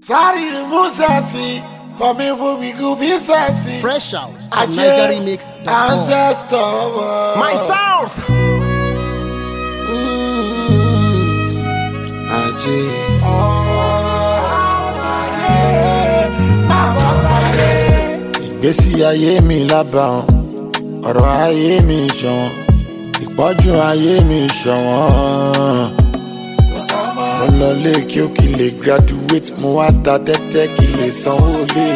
Sorry, Musasi. For me, for me, go be sassy. Fresh out. Niger remix. Ancestor. My sound. Ìgbésí ayé mi lábàá, ọ̀rọ̀ ayé mi ṣọ̀wọ́n, ìpọ́jú ayé mi ṣọ̀wọ́n. Mo lọ lé kí ó kí lè graduate, mo wá ta tẹ́tẹ́ kí lè sanwó lé.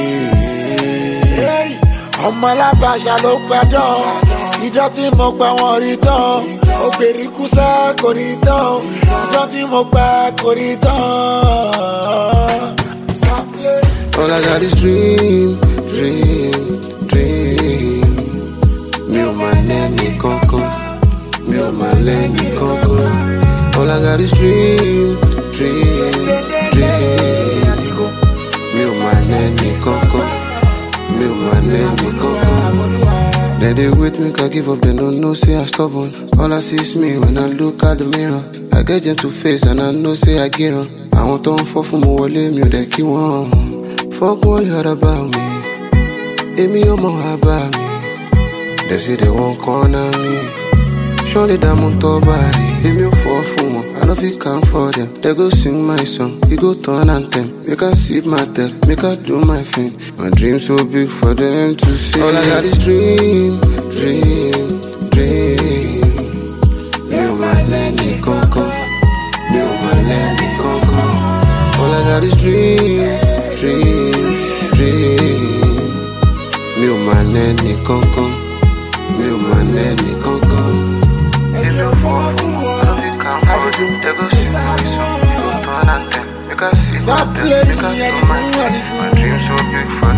Ọmọ alábàáṣà ló gbàdán, ìjọ tí mo gbà wọ́n rí tán. Obìnrin kú sá kò rí tán, ìjọ tí mo gbà kò rí tán. All I got is dream, dream, dream. Mi ò máa lẹ́ni kankan, mi ò máa lẹ́ni kankan. All I got is dream, dream, dream. Mi ò máa lẹ́ni kankan, mi ò máa lẹ́ni kankan. Then they wait me, can give up, they don't know, say I stubborn. All I see is me when I look at the mirror. I get gentle face and I know, say I get on. I want to fall from my wọlé, mi ò dẹ̀ kí wọ́n. Fuck what you heard about me. Amy, you're more about me. They say they won't corner me. Surely that on top body. Amy, you fall for one. I know if you come for them. They go sing my song. You go turn anthem. Make I sip my tail. Make I do my thing. My dream so big for them to see. All I got is dream, dream, dream. You my lady coco. You my lady coco. All I got is dream, dream, dream. Mi ò máa lẹ́ni kankan, mi ò máa lẹ́ni kankan. If you fall for one, I don't come for them. They go see my song, you go turn and them. Make I see my tail, make I do my thing. My dream so big for